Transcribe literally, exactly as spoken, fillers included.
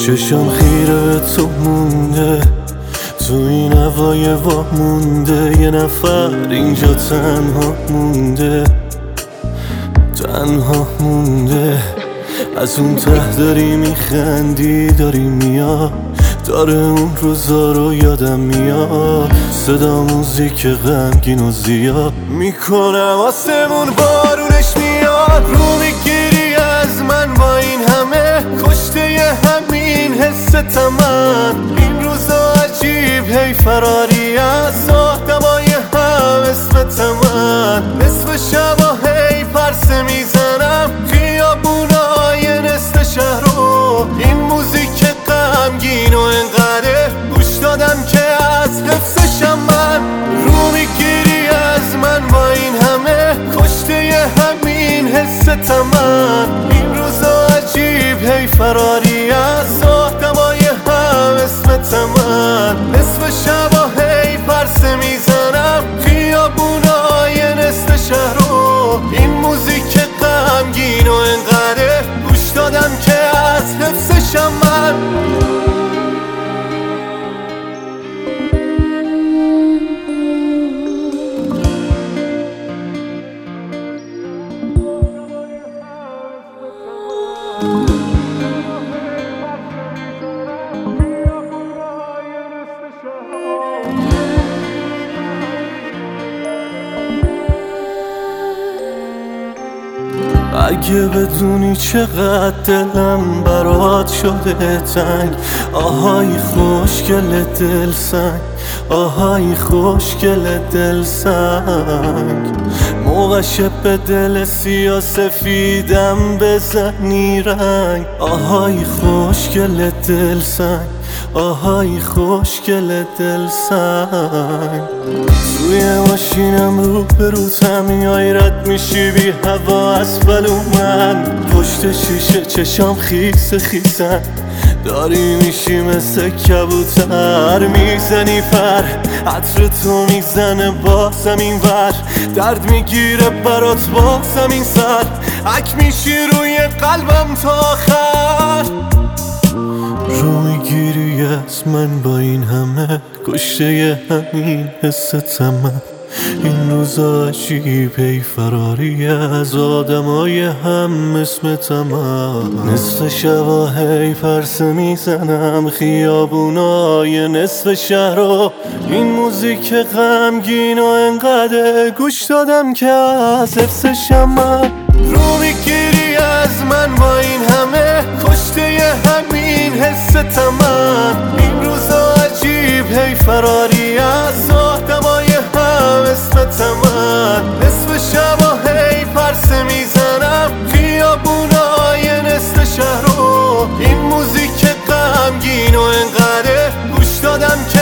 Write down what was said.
چشم خیره به تو مونده، تو این هوای وا مونده. یه نفر اینجا تنها مونده، تنها مونده. از اون ته داری میخندی، داری میاد، داره اون روزا رو یادم میاد. صدا موزیک غمگین و زیاد میکنم، آسمون بارونش میاد. رو میگیری از من با این همه کشته ی همین حس من. این روزا عجیب هی فراری از آدمای هم اسم من. نصف شبا هی پرسه میزنم خیابونای نصف شهر رو. این موزیک غمگین و انقدر گوش دادم که از حفظشم من. رو میگیری از من با این همه کشته ی همین حس من. این روزا عجیب هی فراری از آدمای هم اسم من. نصف شبا هی پرسه میزنم خیابونای نصف شهر رو. این موزیک غمگین و انقدر گوش دادم که از حفظشم من. اگه بدونی چقدر دلم برات شده تنگ، آهای خوشگل دل سنگ، آهای خوشگل دل سنگ. موقعش به دل سیاه سفیدم بزنی رنگ، آهای خوشگل دل سنگ، آهای خوشگل دل سنگ. توی ماشینم رو به رو تمیای رد میشی بی هوا اسفل من. پشت شیشه چشام خیس خیسن، داری میشی مثل کبوتر. میزنی پر عطر تو میزنه بازم این ور. درد میگیره برات بازم این سر. اک میشی روی قلبم تا آخر. رو میگیری از من با این همه کشته ی همین حس من. این روزا عجیب هی فراری از آدمای هم اسم من. نصف شبا هی پرسه میزنم خیابونای نصف شهر رو. این موزیک غمگین و انقدر گوش دادم که از حفظشم من. رو میگیری از من با این همه کشته ی همین حس من. این روزا عجیب هی فراری از آدمای هم اسم من. نصف شبا هی پرسه میزنم خیابونای نصف شهر رو. این موزیک غمگین و انقدر گوش دادم که